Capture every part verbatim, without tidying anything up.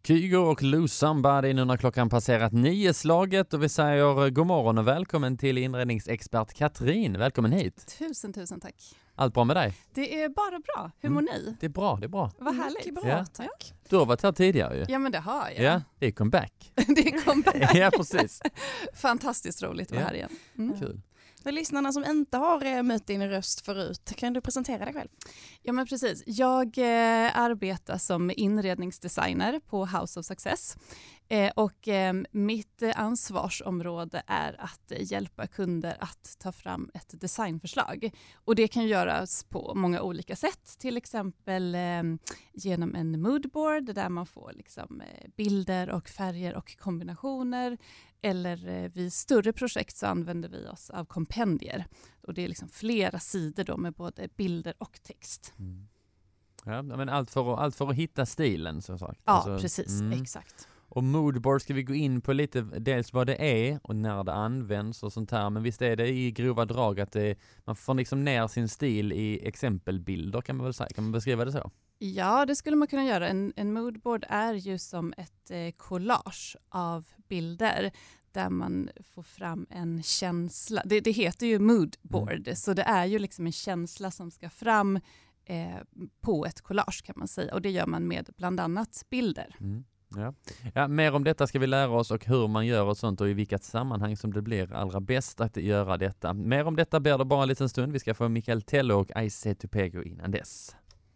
Kygo och Lose Somebody nu när klockan passerat nio slaget och vi säger god morgon och välkommen till inredningsexpert Katrin. Välkommen hit. Tusen, tusen tack. Allt bra med dig? Det är bara bra. Hur mår ni? Det är bra, det är bra. Vad härligt. Mycket bra, Ja. tack. Du har varit här tidigare ju. Ja, men det har jag. Ja, det är comeback. Det är comeback. Ja, precis. Fantastiskt roligt att vara Ja. här igen. Mm. Kul. För lyssnarna som inte har eh, mött din röst förut, kan du presentera dig själv? Ja, men precis. Jag eh, arbetar som inredningsdesigner på House of Success. Eh, och eh, mitt eh, ansvarsområde är att eh, hjälpa kunder att ta fram ett designförslag. Och det kan göras på många olika sätt. Till exempel eh, genom en moodboard där man får liksom, eh, bilder och färger och kombinationer. Eller eh, vid större projekt så använder vi oss av kompendier. Och det är liksom flera sidor då med både bilder och text. Mm. Ja, men allt för, att, allt för att hitta stilen som sagt. Ja, Alltså, precis. mm. Exakt. Och moodboard ska vi gå in på lite, dels vad det är och när det används och sånt här. Men visst är det i grova drag att det, man får liksom ner sin stil i exempelbilder kan man väl säga. Kan man beskriva det så? Ja, det skulle man kunna göra. En, en moodboard är ju som ett eh, collage av bilder där man får fram en känsla. Det, det heter ju moodboard, mm. så det är ju liksom en känsla som ska fram eh, på ett collage kan man säga. Och det gör man med bland annat bilder. Mm. Ja. Ja, mer om detta ska vi lära oss och hur man gör och sånt och i vilket sammanhang som det blir allra bäst att göra detta. Mer om detta blir det bara en liten stund. Vi ska få Mikael Tello och Aise Tupego innan dess.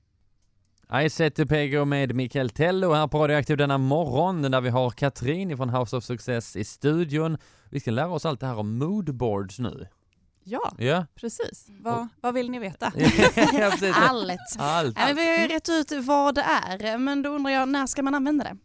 Aise Tupego med Mikael Tello här på Radioaktiv denna morgon där vi har Katrin från House of Success i studion. Vi ska lära oss allt det här om moodboards nu. Ja, Ja. precis. Vad, vad vill ni veta? Ja, precis. Allt. Allt. Nej, men vi har ju rätt ut vad det är, men då undrar jag, när ska man använda det?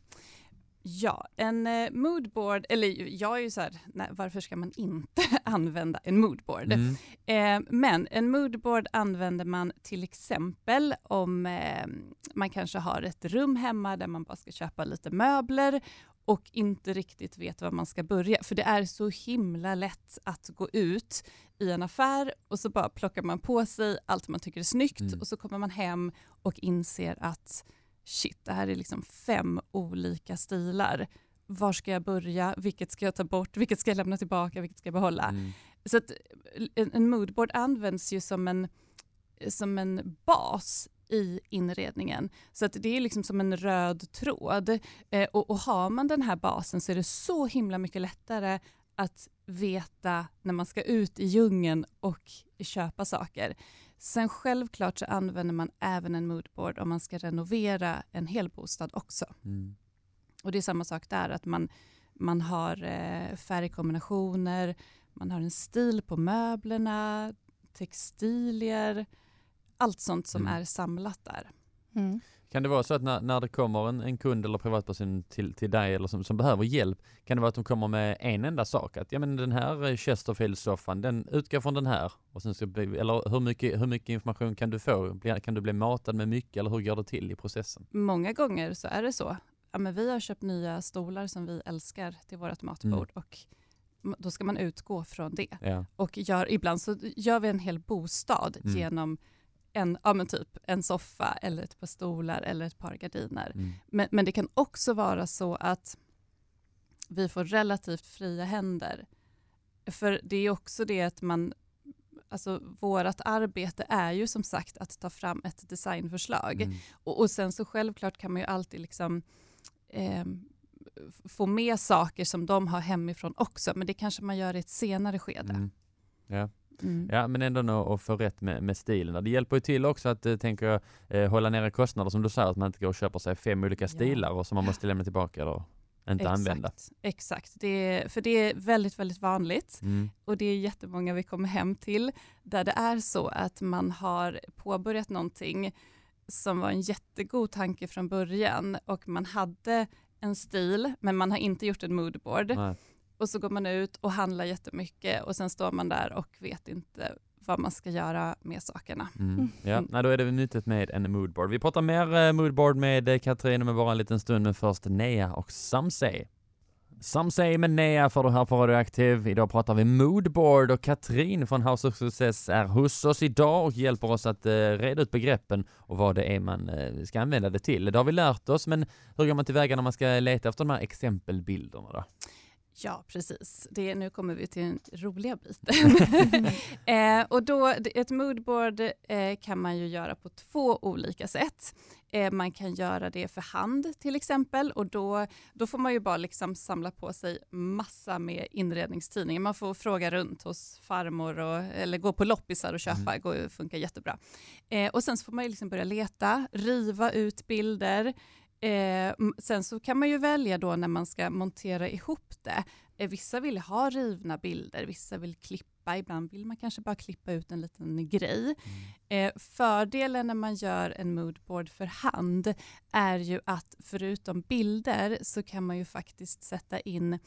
Ja, en eh, moodboard, eller jag är ju så här, nej, varför ska man inte använda en moodboard? Mm. Eh, men en moodboard använder man till exempel om eh, man kanske har ett rum hemma där man bara ska köpa lite möbler och inte riktigt vet var man ska börja. För det är så himla lätt att gå ut i en affär och så bara plockar man på sig allt man tycker är snyggt Mm. och så kommer man hem och inser att shit, det här är liksom fem olika stilar. Var ska jag börja? Vilket ska jag ta bort? Vilket ska jag lämna tillbaka? Vilket ska jag behålla? Mm. Så att en, en moodboard används ju som en, som en bas i inredningen. Så att det är liksom som en röd tråd. Eh, och, och har man den här basen så är det så himla mycket lättare att veta när man ska ut i djungeln och köpa saker. Sen självklart så använder man även en moodboard om man ska renovera en hel bostad också. Mm. Och det är samma sak där, att man, man har eh, färgkombinationer, man har en stil på möblerna, textilier, allt sånt som Mm. är samlat där. Mm. Kan det vara så att när, när det kommer en, en kund eller privatperson till, till dig eller som, som behöver hjälp, kan det vara att de kommer med en enda sak? Att ja, men den här Chesterfield-soffan, den utgår från den här. Och sen ska bli, eller hur mycket, hur mycket information kan du få? Bli, kan du bli matad med mycket eller hur går det till i processen? Många gånger så är det så. Ja, men vi har köpt nya stolar som vi älskar till vårt matbord Mm. och m- då ska man utgå från det. Ja. Och gör, ibland så gör vi en hel bostad Mm. genom en, ja, men typ en soffa eller ett par stolar eller ett par gardiner. Mm. Men, men det kan också vara så att vi får relativt fria händer. För det är också det att man, alltså vårt arbete är ju som sagt att ta fram ett designförslag. Mm. Och, och sen så självklart kan man ju alltid liksom eh, få med saker som de har hemifrån också. Men det kanske man gör i ett senare skede. Mm. Ja. Mm. Ja, men ändå nog att få rätt med, med stilen. Det hjälper ju till också att eh, tänker jag, eh, hålla nere kostnader som du säger, att man inte går och köper sig fem olika Ja. stilar och som man måste lämna tillbaka eller inte Exakt, använda. Exakt, det är, för det är väldigt, väldigt vanligt. Mm. Och det är jättemånga vi kommer hem till där det är så att man har påbörjat någonting som var en jättegod tanke från början och man hade en stil men man har inte gjort en moodboard. Nej. Och så går man ut och handlar jättemycket och sen står man där och vet inte vad man ska göra med sakerna. Mm. Ja, nej, då är det nyttigt med en moodboard. Vi pratar mer eh, moodboard med eh, Katrin om bara en liten stund, men först Nea och Samsey. Some say med Nea för du här på Radioaktiv. Idag pratar vi moodboard och Katrin från House of Success är hos oss idag och hjälper oss att eh, reda ut begreppen och vad det är man eh, ska använda det till. Det har vi lärt oss, men hur går man tillväga när man ska leta efter de här exempelbilderna då? Ja, precis. Det, nu kommer vi till den roliga biten. eh, och då, ett moodboard eh, kan man ju göra på två olika sätt. Eh, man kan göra det för hand till exempel, och då, då får man ju bara liksom samla på sig massa med inredningstidningar. Man får fråga runt hos farmor och, eller gå på loppisar och köpa. Mm. Det funkar jättebra. Eh, och sen så får man ju liksom börja leta, riva ut bilder. Eh, sen så kan man ju välja då när man ska montera ihop det. Eh, vissa vill ha rivna bilder, vissa vill klippa, ibland vill man kanske bara klippa ut en liten grej. Mm. Eh, fördelen när man gör en moodboard för hand är ju att förutom bilder så kan man ju faktiskt sätta in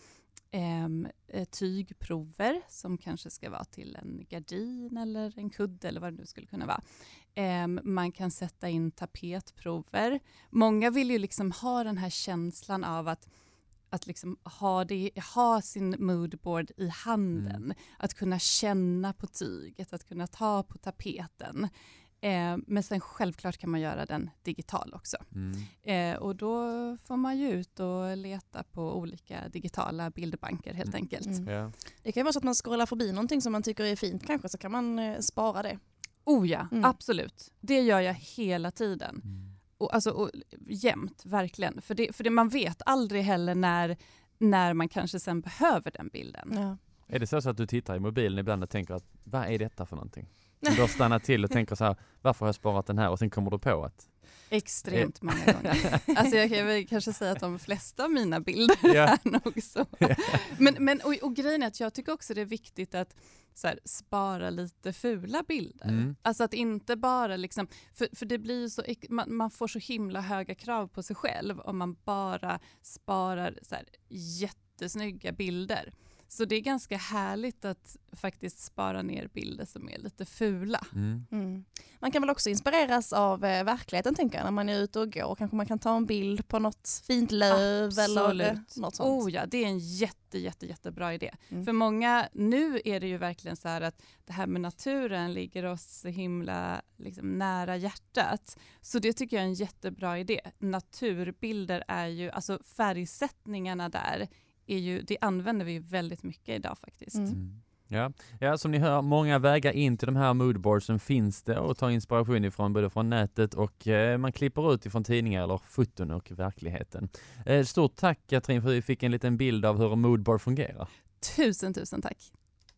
eh, tygprover som kanske ska vara till en gardin eller en kudde eller vad det nu skulle kunna vara. Eh, man kan sätta in tapetprover. Många vill ju liksom ha den här känslan av att att liksom ha, det, ha sin moodboard i handen. Mm. Att kunna känna på tyget, att kunna ta på tapeten. Eh, men sen självklart kan man göra den digital också. Mm. Eh, och då får man ju ut och leta på olika digitala bildbanker helt mm. enkelt. Mm. Ja. Det kan ju vara så att man scrollar förbi någonting som man tycker är fint kanske, så kan man eh, spara det. Oh ja, mm. absolut. Det gör jag hela tiden. Mm. Och, alltså, och, jämt, verkligen. För, det, för det, man vet aldrig heller när, när man kanske sen behöver den bilden. Ja. Är det så, så att du tittar i mobilen ibland och tänker att vad är detta för någonting? Och då stannar till och tänker så här, varför har jag sparat den här? Och sen kommer du på att... Extremt många gånger. Alltså jag kan väl kanske säga att de flesta av mina bilder yeah. är nog så. Yeah. Men, men, och, och grejen är att jag tycker också det är viktigt att så här, spara lite fula bilder. Mm. Alltså att inte bara liksom, för, för det blir så, man, man får så himla höga krav på sig själv om man bara sparar så här, jättesnygga bilder. Så det är ganska härligt att faktiskt spara ner bilder som är lite fula. Mm. Mm. Man kan väl också inspireras av eh, verkligheten, tänker jag, när man är ute och går. Kanske man kan ta en bild på något fint löv. Absolut. Eller något sånt. Oh ja, det är en jätte, jätte, jättebra idé. Mm. För många, nu är det ju verkligen så här att det här med naturen ligger oss så himla liksom, nära hjärtat. Så det tycker jag är en jättebra idé. Naturbilder är ju, alltså färgsättningarna där, är ju, det använder vi väldigt mycket idag faktiskt. Mm. Mm. Ja. ja, som ni hör, många vägar in till de här moodboardsen finns det och ta inspiration ifrån både från nätet och eh, man klipper ut ifrån tidningar eller foton och verkligheten. Eh, stort tack Katrin för att vi fick en liten bild av hur en moodboard fungerar. Tusen, tusen tack.